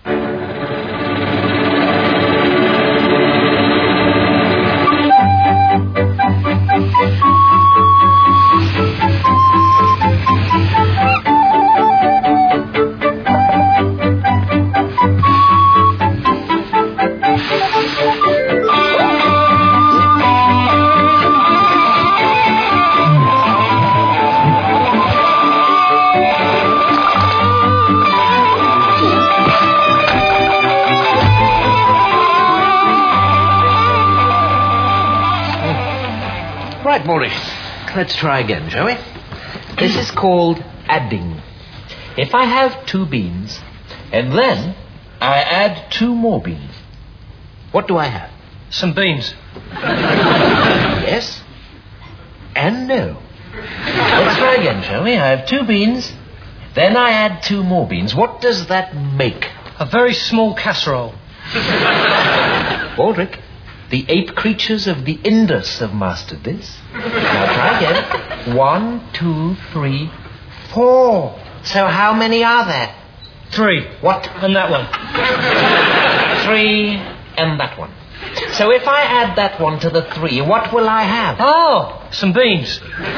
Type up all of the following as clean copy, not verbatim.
Right, Maury. Let's try again, shall we? This is called adding. If I have 2 beans, and then I add 2 more beans, what do I have? Some beans. Yes and no. Let's try again, shall we? I have 2 beans, then I add 2 more beans. What does that make? A very small casserole. Baldrick, the ape creatures of the Indus have mastered this. Now try again. 1, 2, 3, 4. So how many are there? 3. What? And that one. 3 and that one. So if I add that one to the 3, what will I have? Oh, some beans.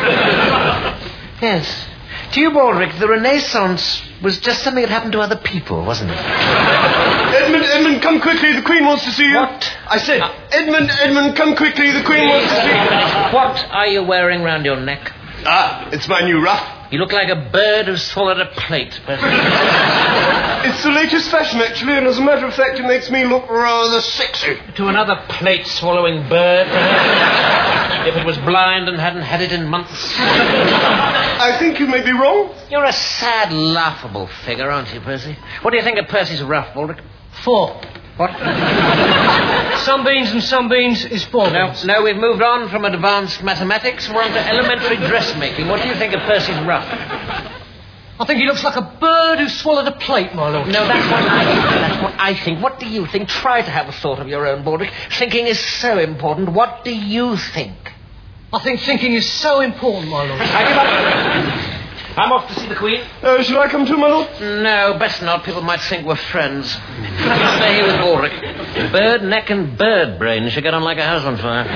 Yes. To you, Baldrick, the Renaissance was just something that happened to other people, wasn't it? Edmund, come quickly. The Queen wants to see you. What? I said, Edmund, come quickly. The Queen wants to see you. What are you wearing round your neck? Ah, it's my new ruff. You look like a bird who's swallowed a plate. But... It's the latest fashion, actually, and as a matter of fact, it makes me look rather sexy. To another plate-swallowing bird, if it was blind and hadn't had it in months. I think you may be wrong. You're a sad, laughable figure, aren't you, Percy? What do you think of Percy's ruff, Baldrick? 4. What? Some beans and some beans is 4 beans. No, we've moved on from advanced mathematics. We're on to elementary dressmaking. What do you think of Percy's ruff? I think he looks like a bird who swallowed a plate, my lord. No, that's what I think. That's what I think. What do you think? Try to have a thought of your own, Baldrick. Thinking is so important. What do you think? I think thinking is so important, my lord. I'm off to see the Queen. Shall I come too, my lord? No, best not. People might think we're friends. Stay here with Baldrick. Bird neck and bird brain should get on like a house on fire.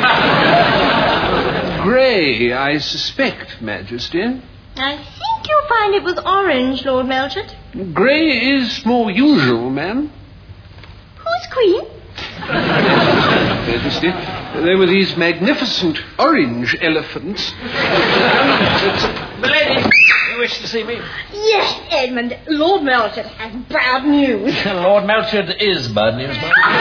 Grey, I suspect, Majesty. I think you'll find it was orange, Lord Melchett. Grey is more usual, ma'am. Who's Queen? Majesty, there were these magnificent orange elephants. Milady, you wish to see me? Yes, Edmund. Lord Melchett has bad news. Lord Melchett is bad news,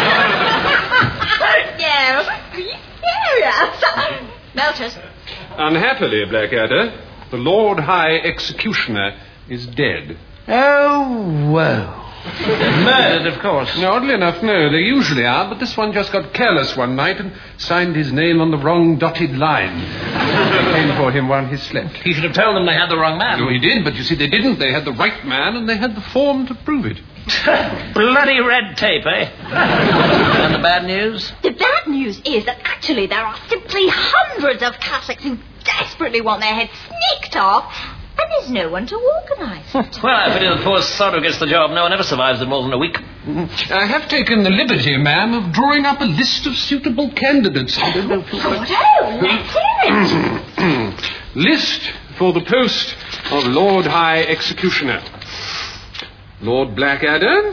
Yes, he's serious. Melchett. Unhappily, Blackadder, the Lord High Executioner is dead. Oh, whoa. Murdered, of course. No, oddly enough, no. They usually are, but this one just got careless one night and signed his name on the wrong dotted line. They came for him while he slept. He should have told them they had the wrong man. No, he did, but you see, they didn't. They had the right man, and they had the form to prove it. Bloody red tape, eh? And the bad news? The bad news is that actually there are simply hundreds of Catholics who desperately want their heads snicked off, and there's no one to organise it. Well, I pity the poor sod who gets the job. No one ever survives it more than a week. I have taken the liberty, ma'am, of drawing up a list of suitable candidates. I don't know if you like... Oh, let's hear it. List for the post of Lord High Executioner. Lord Blackadder.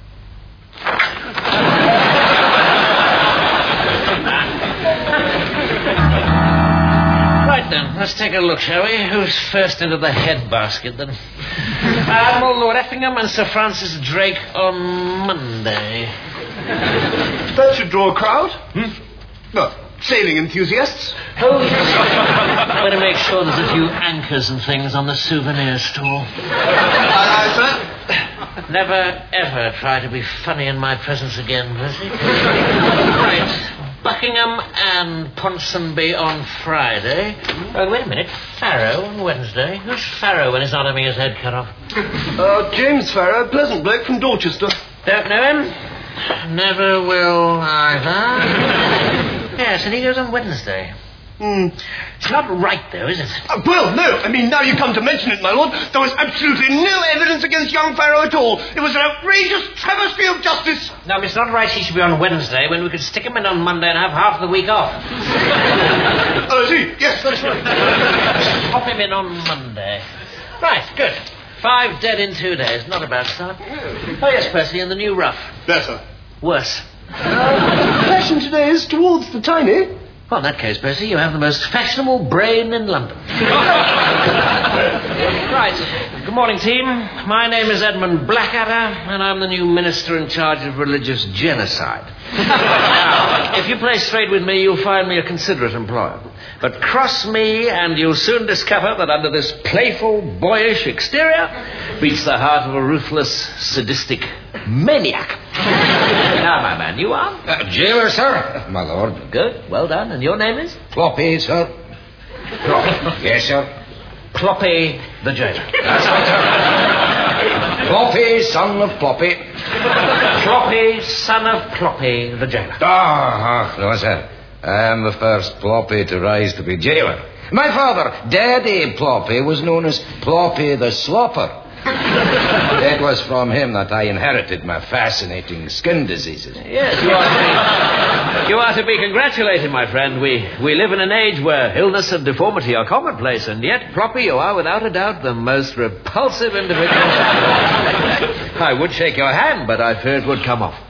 Right then, let's take a look, shall we? Who's first into the head basket, then? Admiral Lord Effingham and Sir Francis Drake on Monday. That should draw a crowd. Well, sailing enthusiasts. Oh, yes. I'm going to make sure there's a few anchors and things on the souvenir stall. Aye, sir. Never, ever try to be funny in my presence again, Percy. Right. Buckingham and Ponsonby on Friday. Wait a minute. Farrow on Wednesday. Who's Farrow when he's not having his head cut off? James Farrow, pleasant bloke from Dorchester. Don't know him. Never will either. Yes, and he goes on Wednesday. It's not right, though, is it? Well, no. I mean, now you come to mention it, my lord, there was absolutely no evidence against young Farrow at all. It was an outrageous travesty of justice. No, it's not right he should be on Wednesday when we could stick him in on Monday and have half the week off. Oh, is he? Yes, that's right. Pop him in on Monday. Right, good. 5 dead in 2 days. Not a bad start. Oh, yes, Percy, and the new rough. Better. Worse. Fashion today is towards the tiny. Well, in that case, Percy, you have the most fashionable brain in London. Right. Good morning, team. My name is Edmund Blackadder, and I'm the new minister in charge of religious genocide. Now, if you play straight with me, you'll find me a considerate employer. But cross me, and you'll soon discover that under this playful, boyish exterior beats the heart of a ruthless, sadistic maniac. Now, my man, you are? Jailer, sir. My lord. Good. Well done. And your name is? Ploppy, sir. Ploppy. Yes, sir. Ploppy the jailer. That's right, sir. Ploppy, son of Ploppy. Ploppy, son of Ploppy the jailer. No, sir. I am the first Ploppy to rise to be jailer. My father, Daddy Ploppy, was known as Ploppy the Slopper. It was from him that I inherited my fascinating skin diseases. Yes, you are to be congratulated, my friend. We live in an age where illness and deformity are commonplace, and yet, Ploppy, you are without a doubt the most repulsive individual. I would shake your hand, but I fear it would come off.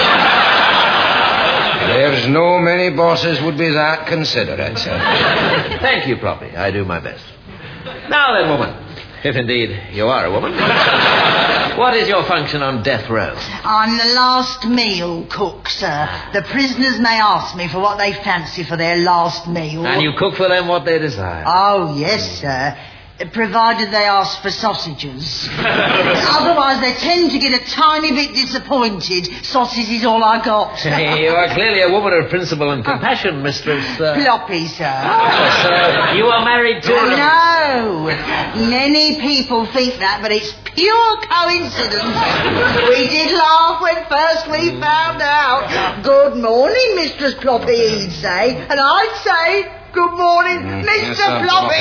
There's no many bosses would be that considerate, sir. Thank you, Ploppy. I do my best. Now then, woman. If indeed you are a woman. What is your function on death row? I'm the last meal cook, sir. The prisoners may ask me for what they fancy for their last meal. And you cook for them what they desire? Oh, yes, sir. Provided they ask for sausages. Otherwise, they tend to get a tiny bit disappointed. Sausage is all I got. You are clearly a woman of principle and compassion, Mistress... Ploppy, sir. Oh, so you are married to... No. Many people think that, but it's pure coincidence. We did laugh when first we found out. Good morning, Mistress Ploppy, he'd say. And I'd say... Good morning, Mr. Ploppy.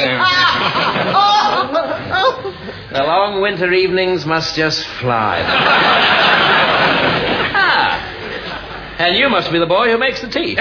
The long winter evenings must just fly. And you must be the boy who makes the tea.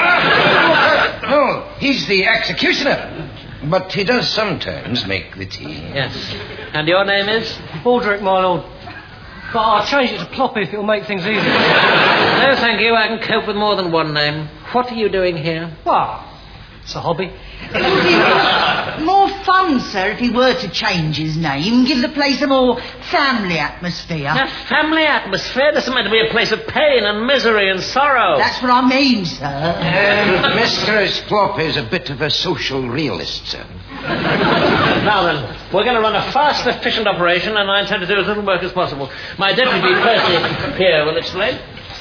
No, he's the executioner. But he does sometimes make the tea. Yes. And your name is? Baldrick, my lord. But I'll change it to Ploppy if it'll make things easier. No, thank you. I can cope with more than one name. What are you doing here? Well, it's a hobby. It would be more fun, sir, if he were to change his name and give the place a more family atmosphere. A family atmosphere? This is meant to be a place of pain and misery and sorrow. That's what I mean, sir. Mistress Ploppy is a bit of a social realist, sir. Now then, we're going to run a fast, efficient operation, and I intend to do as little work as possible. My deputy, Percy, here will explain.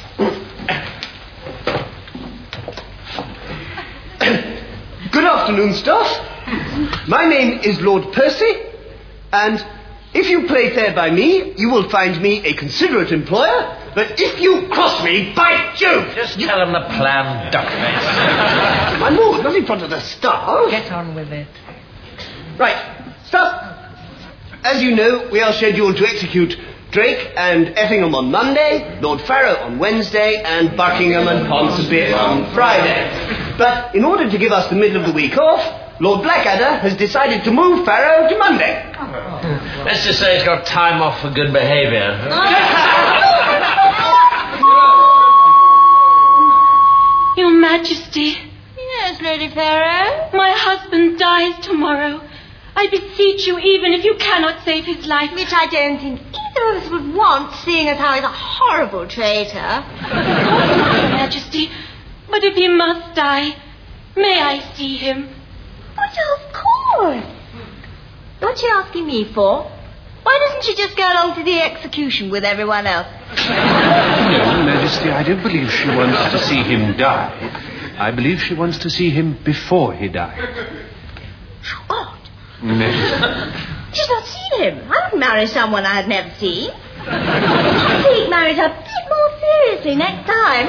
Good afternoon, staff. My name is Lord Percy, and if you play fair by me, you will find me a considerate employer, but if you cross me, by Jove... Just tell him the plan, duckface. My lord, not in front of the staff. Get on with it. Right, staff. As you know, we are scheduled to execute Drake and Effingham on Monday, Lord Farrow on Wednesday, and Buckingham and Ponsonby on Friday. But in order to give us the middle of the week off, Lord Blackadder has decided to move Farrow to Monday. Let's just say he's got time off for good behaviour. Your Majesty. Yes, Lady Farrow? My husband dies tomorrow. I beseech you, even if you cannot save his life. Which I don't think either of us would want, seeing as how he's a horrible traitor. Your Majesty, but if he must die, may I see him? But of course. What's she asking me for? Why doesn't she just go along to the execution with everyone else? No, Majesty, I don't believe she wants to see him die. I believe she wants to see him before he died. Odd. Majesty. She's not seen him. I wouldn't marry someone I had never seen. I think married a bit more seriously, next time.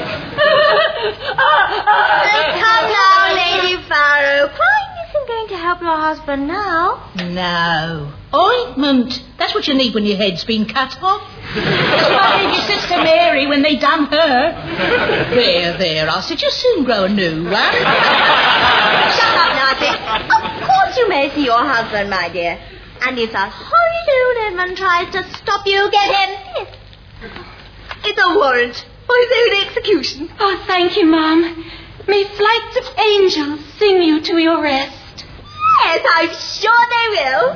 Come now, Lady Farrow. Crying isn't going to help your husband now. No. Ointment. That's what you need when your head's been cut off. That's what I gave your sister Mary when they done her. There, I said you'll soon grow a new one. Shut up, Nancy. Of course you may see your husband, my dear. And if that horrid old Edmund tries to stop you, get him this. It's a warrant for his own execution. Oh, thank you, Mum. May flights of angels sing you to your rest. Yes, I'm sure they will.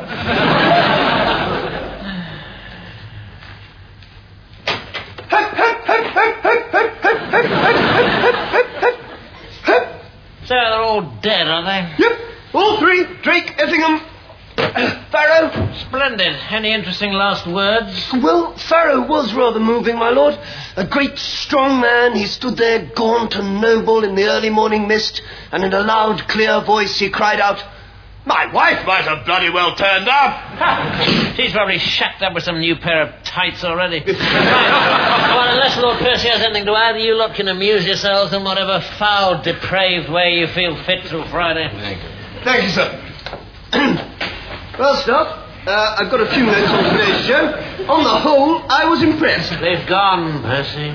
So they're all dead, are they? Yep, all three. Drake, Effingham, Farrow. Splendid. Any interesting last words? Well, Farrow was rather moving, my lord. A great, strong man. He stood there, gaunt and noble in the early morning mist, and in a loud, clear voice he cried out, "My wife might have bloody well turned up." She's probably shacked up with some new pair of tights already. Well, unless Lord Percy has anything to add, you lot can amuse yourselves in whatever foul, depraved way you feel fit till Friday. Thank you, sir. Well, Stuff, I've got a few notes on today's show. On the whole, I was impressed. They've gone, Percy.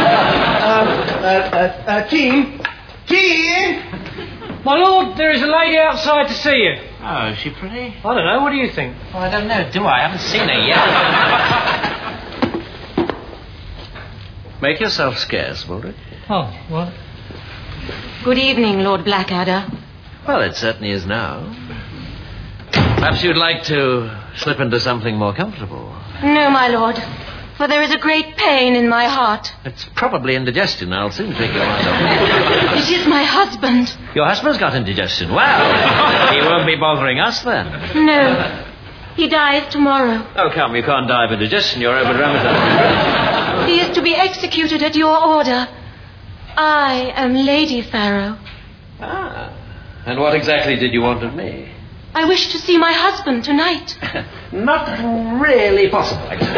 Team! My lord, there is a lady outside to see you. Oh, is she pretty? I don't know, what do you think? Oh, I don't know, do I? I haven't seen her yet. Make yourself scarce, Baldric. Oh, what? Good evening, Lord Blackadder. Well, it certainly is now. Perhaps you'd like to slip into something more comfortable. No, my lord, for there is a great pain in my heart. It's probably indigestion. I'll soon take your eyes off. It is my husband. Your husband's got indigestion. Well, he won't be bothering us then. No, he dies tomorrow. Oh, come, you can't die of indigestion. You're over rheumatism. He is to be executed at your order. I am Lady Farrow. Ah. And what exactly did you want of me? I wish to see my husband tonight. Not really possible. My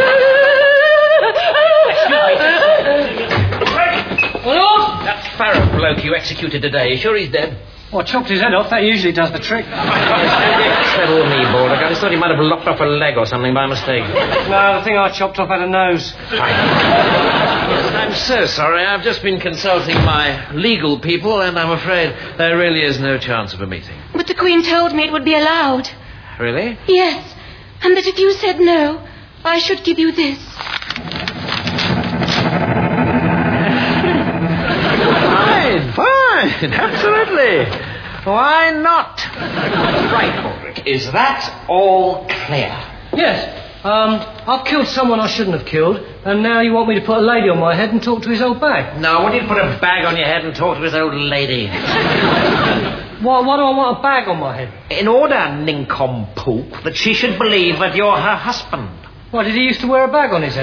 lord! That Farrow bloke you executed today, you sure he's dead? Well, I chopped his head off. That usually does the trick. Settle me, Baldric. I just thought he might have lopped off a leg or something by mistake. No, the thing I chopped off had a nose. Yes, I'm so sorry. I've just been consulting my legal people, and I'm afraid there really is no chance of a meeting. But the Queen told me it would be allowed. Really? Yes, and that if you said no, I should give you this. Fine, absolutely. Why not? Right, Baldric. Is that all clear? Yes. I've killed someone I shouldn't have killed, and now you want me to put a lady on my head and talk to his old bag. No, I want you to put a bag on your head and talk to his old lady. Why do I want a bag on my head? In order, nincompoop, that she should believe that you're her husband. Why, did he used to wear a bag on his head?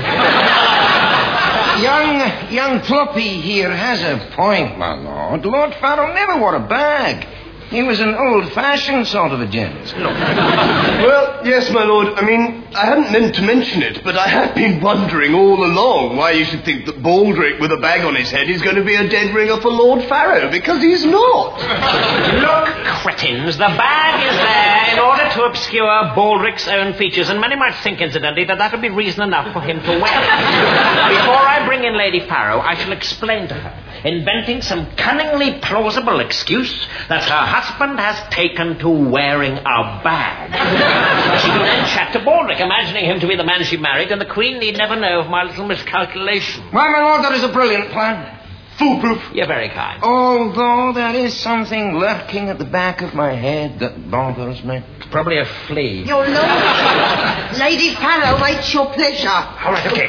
Young Ploppy here has a point, my lord. Lord Farrow never wore a bag. He was an old-fashioned sort of a gent. Well, yes, my lord. I mean, I hadn't meant to mention it, but I have been wondering all along why you should think that Baldric with a bag on his head is going to be a dead ringer for Lord Farrow, because he's not. Look, cretins, the bag is there in order to obscure Baldric's own features, and many might think, incidentally, that would be reason enough for him to wear it. Before I bring in Lady Farrow, I shall explain to her, inventing some cunningly plausible excuse, that her husband has taken to wearing a bag. She can then chat to Baldric, imagining him to be the man she married, and the Queen need never know of my little miscalculation. Well, my lord, that is a brilliant plan. Foolproof. You're very kind. Although there is something lurking at the back of my head that bothers me. It's probably a flea. Your lord, Lady Farrow waits your pleasure. All right, okay.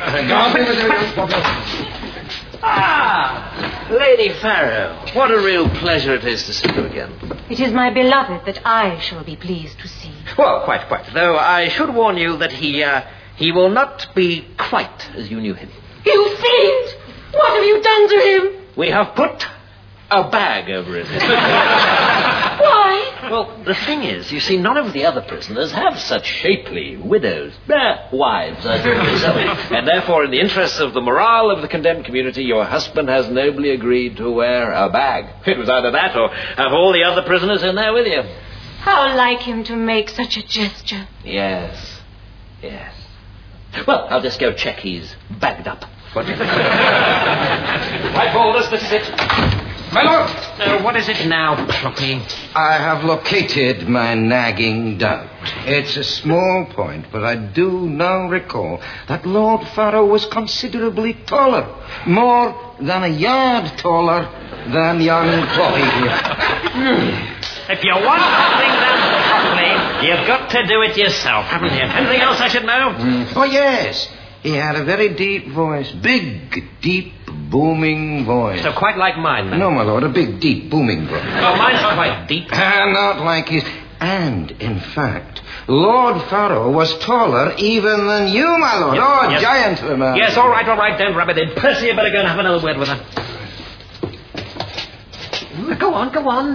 Ah, Lady Farrow, what a real pleasure it is to see you again. It is my beloved that I shall be pleased to see. Well, quite. Though I should warn you that he will not be quite as you knew him. You fiend! What have you done to him? We have put a bag over his head. Why? Well, the thing is, you see, none of the other prisoners have such shapely widows, wives as yourself. And therefore, in the interests of the morale of the condemned community, your husband has nobly agreed to wear a bag. It was either that or have all the other prisoners in there with you. How like him to make such a gesture. Yes. Well, I'll just go check he's bagged up. What do you think? Right, Boulders, this is it. My lord! What is it now, Ploppy? I have located my nagging doubt. It's a small point, but I do now recall that Lord Farrow was considerably taller. More than a yard taller than young Ploppy here. If you want something done properly, you've got to do it yourself, haven't you? Anything else I should know? Oh, yes. He had a very deep voice. Big, deep, booming voice. So quite like mine, then? No, my lord, a big, deep, booming voice. Oh, mine's quite deep. Not like his. And, in fact, Lord Farrow was taller even than you, my lord. Yes. Giant of a man. Yes, all right, don't rub it in. Percy, you better go and have another word with her. Go on.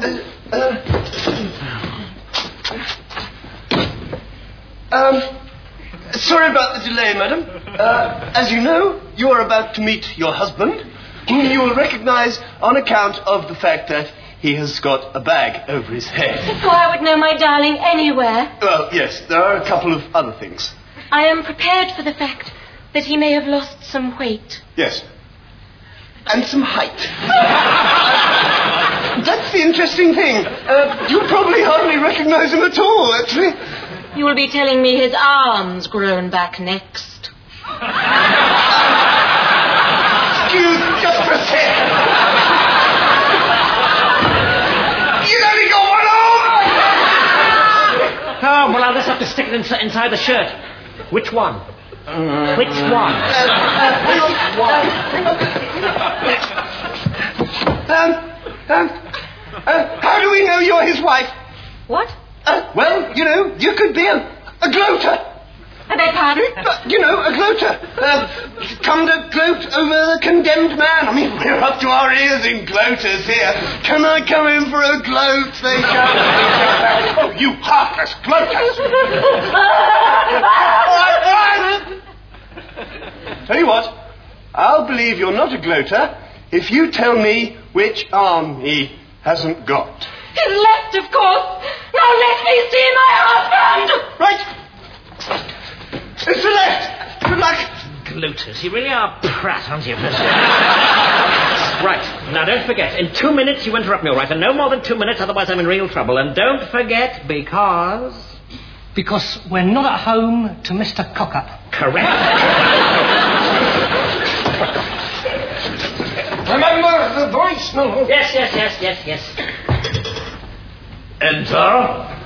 Sorry about the delay, madam. As you know, you are about to meet your husband, whom you will recognize on account of the fact that he has got a bag over his head. So I would know my darling anywhere. Well, yes, there are a couple of other things. I am prepared for the fact that he may have lost some weight. Yes. And some height. That's the interesting thing. You probably hardly recognize him at all, actually. You will be telling me his arm's grown back next. Excuse just for a sec. He's only got one arm! Oh, well, I'll just have to stick it inside the shirt. Which one? Which one? How do we know you're his wife? What? Well, you know, you could be a gloater. I beg pardon? A gloater. Come to gloat over the condemned man. I mean, we're up to our ears in gloaters here. Can I come in for a gloat? They shout. Oh, you heartless gloaters. Tell you what, I'll believe you're not a gloater if you tell me which arm he hasn't got. His left, of course. Now let me see my husband! Right. It's the left. Good luck. Gloaters, you really are prat, aren't you? Right, now don't forget, in 2 minutes you interrupt me, all right? And no more than 2 minutes, otherwise I'm in real trouble. And don't forget, because we're not at home to Mr. Cockup. Correct. Remember the voice, no? Yes. Enter.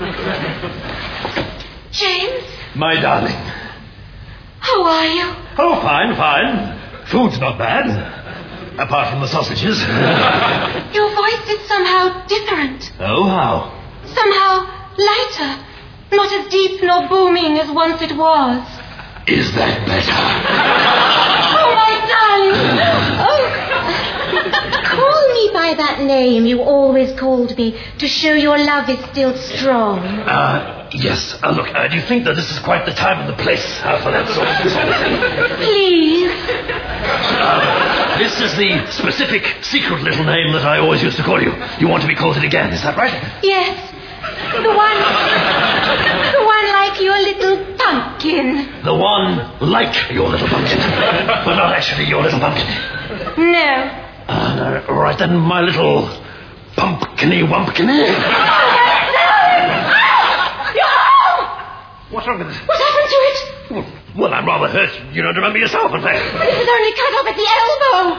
James? My darling. How are you? Oh, fine. Food's not bad. Apart from the sausages. Your voice is somehow different. Oh, how? Somehow lighter. Not as deep nor booming as once it was. Is that better? Oh, my darling. Call me by that name you always called me to show your love is still strong. Yes. Look, do you think that this is quite the time and the place for that sort of thing? Please. This is the specific, secret little name that I always used to call you. You want to be called it again, is that right? Yes. The one like your little pumpkin. The one like your little pumpkin. But not actually your little pumpkin. No. No. Right then, my little pumpkiny-wumpkiny. What's wrong with it? What happened to it? Well, I'm rather hurt. You don't remember yourself, in fact. But it was only cut off at the elbow.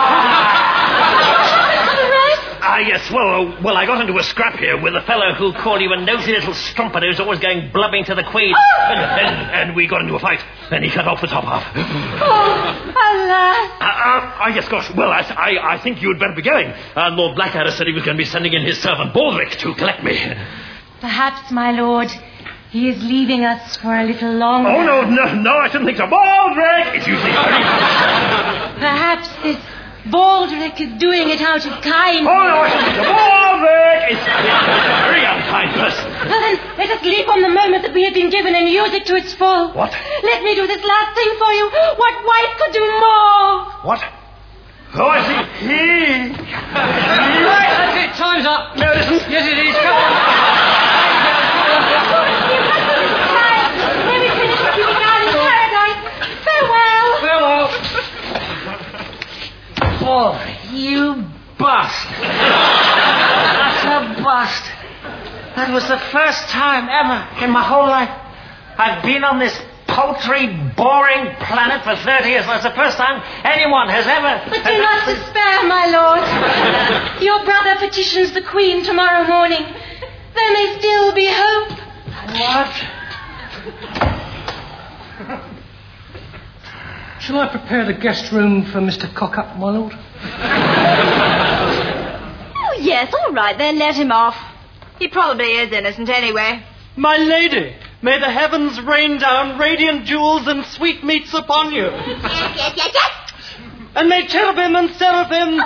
Yes. Well, I got into a scrap here with a fellow who'll call you a nosy little strumpet who's always going blubbing to the Queen. And we got into a fight, and he cut off the top half. Oh, alas. Yes, gosh. Well, I think you'd better be going. Lord Blackadder said he was going to be sending in his servant Baldric to collect me. Perhaps, my lord, he is leaving us for a little longer. Oh, no, I shouldn't think so. Baldric! It's usually very... Perhaps this Baldric is doing it out of kindness. Oh, no, I shouldn't think so. Baldric! work! It's very unkind, Percy. Well then, let us leap on the moment that we have been given and use it to its full. What? Let me do this last thing for you. What wife could do more? What? Oh, I see. Right, that's it. Time's up. No, listen. Yes, it is. Come on. May we finish what you began in paradise? Farewell. Oh, you bust. That's a bust. That was the first time ever in my whole life I've been on this paltry, boring planet for 30 years. That's the first time anyone has ever... But do not despair, my lord. Your brother petitions the Queen tomorrow morning. There may still be hope. What? Shall I prepare the guest room for Mr. Cockup, my lord? Oh, yes, all right, then let him off. He probably is innocent anyway. My lady, may the heavens rain down radiant jewels and sweetmeats upon you. Yes. And may cherubim and seraphim...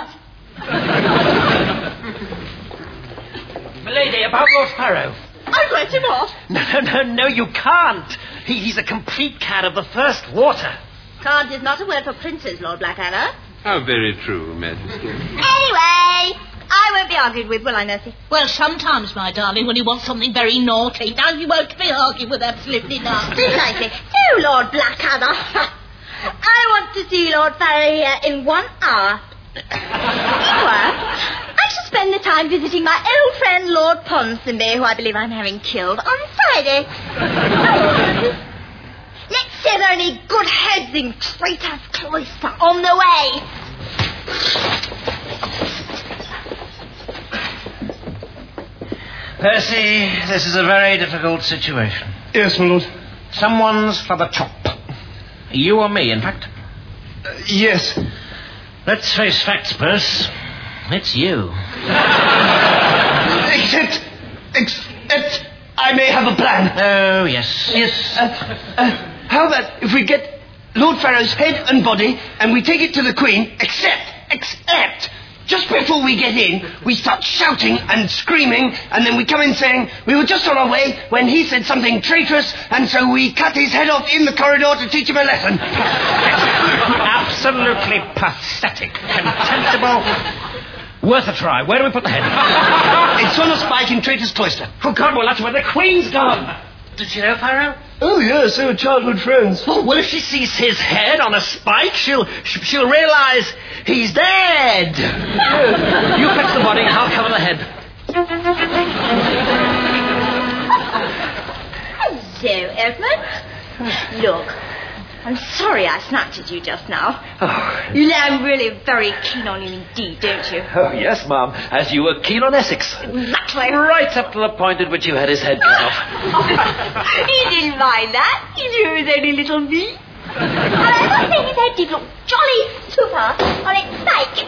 Milady, about Lord Farrow. I'll let him off. No, you can't. He's a complete cad of the first water. Can't is not a word for princes, Lord Blackadder. How very true, Majesty. Anyway, I won't be argued with, will I, Nursey? Well, sometimes, my darling, when you want something very naughty, now you won't be argued with absolutely nothing. Precisely. So, Lord Blackadder, I want to see Lord Farrow here in 1 hour. I shall spend the time visiting my old friend Lord Ponsonby, who I believe I'm having killed on Friday. Let's see if there are any good heads in Traitor's Cloister on the way. Percy, this is a very difficult situation. Yes, my lord. Someone's for the top. You or me, in fact. Yes. Let's face facts, Percy. It's you. Except I may have a plan. Oh, yes. Yes. How about if we get Lord Farrow's head and body and we take it to the Queen, except, just before we get in, we start shouting and screaming, and then we come in saying we were just on our way when he said something traitorous, and so we cut his head off in the corridor to teach him a lesson. Absolutely pathetic. Contemptible. Worth a try. Where do we put the head? It's on a spike in Traitor's Cloister. Oh, God, well, that's where the Queen's gone. Did you know, Farrow? Oh, yes, they were childhood friends. Oh, well, if she sees his head on a spike, she'll realise he's dead. You fetch the body and I'll cover the head. Hello, Edmund. Look, I'm sorry I snapped at you just now. Oh. You know I'm really very keen on you indeed, don't you? Oh, yes, Ma'am, as you were keen on Essex. Exactly. Right up to the point at which you had his head cut off. He didn't mind that. He knew it was only little me. And I must say his head did look jolly super on its spike.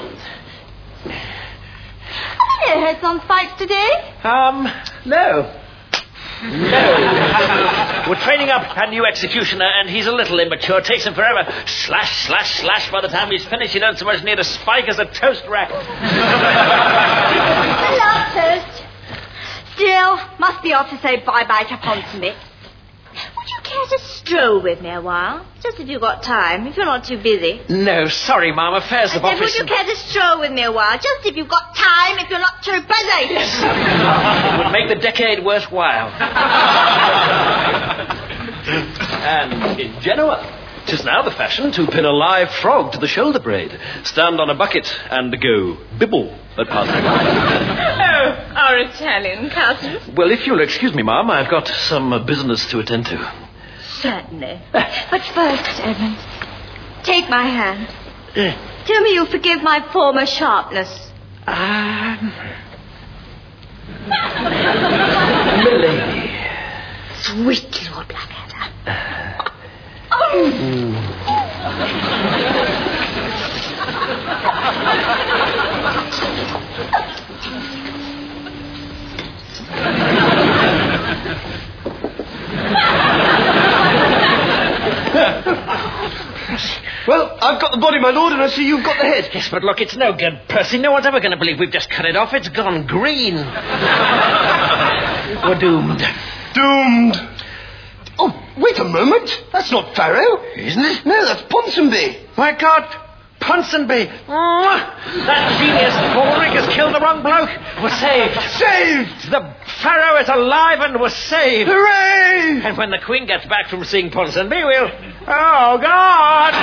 Have you no heads on spikes today? No. We're training up a new executioner, and he's a little immature. Takes him forever. Slash, slash, slash. By the time he's finished, he don't so much need a spike as a toast rack. I love toast. Still, must be off to say bye-bye to Ponsonby. Would you care to stroll with me a while? Just if you've got time, if you're not too busy. No, sorry, Ma'am. Affairs of I said, office. would you care to stroll with me a while? Just if you've got time, if you're not too busy. Yes. Would make the decade worthwhile. And in Genoa, 'tis now the fashion to pin a live frog to the shoulder braid, stand on a bucket, and go bibble at passing by. Oh, our Italian cousin. Well, if you'll excuse me, Ma'am, I've got some business to attend to. Certainly. But first, Edmund, take my hand. Tell me you'll forgive my former sharpness. Milady. Sweet Lord Blackadder. Well, I've got the body, my lord, and I see you've got the head. Yes, but look, it's no good, Percy. No one's ever going to believe we've just cut it off. It's gone green. We're doomed. Doomed. Oh, wait a moment. That's not Farrow. Isn't it? No, that's Ponsonby. My God, Ponsonby. That genius Ulrich has killed the wrong bloke. We're saved. Saved! The Pharaoh is alive and we're saved. Hooray! And when the Queen gets back from seeing Ponsonby, we'll... Oh, God!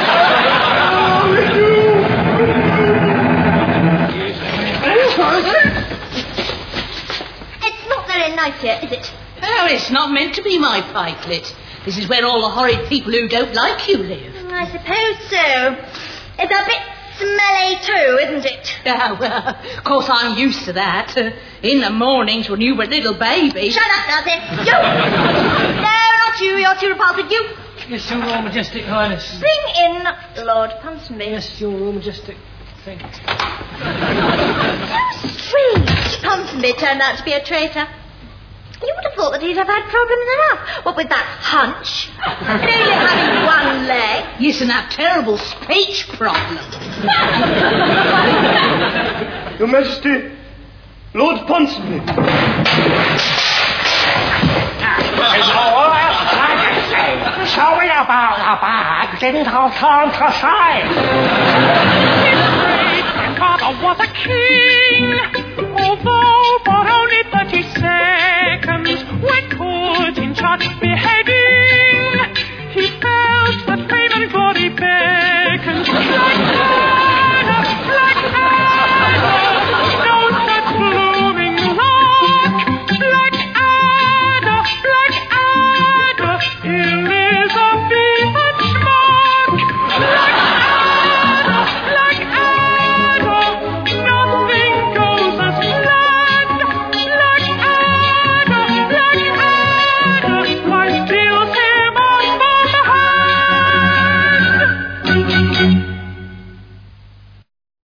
It's not very nice here, is it? Oh, it's not meant to be my pikelet. This is where all the horrid people who don't like you live. I suppose so. It's a bit smelly too, isn't it? Oh, well, of course I'm used to that. In the mornings when you were a little baby. Shut up, Darcy. You! No, not you. You're too repulsive. You! Yes, Your Royal Majestic Highness. Bring in Lord Ponsonby. Yes, Your Royal Majestic. Thank you. How strange. Ponsonby turned out to be a traitor. You would have thought that he'd have had problems enough. What with that hunch? And only having one leg. Yes, and that terrible speech problem. Your Majesty, Lord Ponsonby. Sorry about the bag. Didn't have time to say. Carter was a king, although for only 30 seconds, when could in charge behave.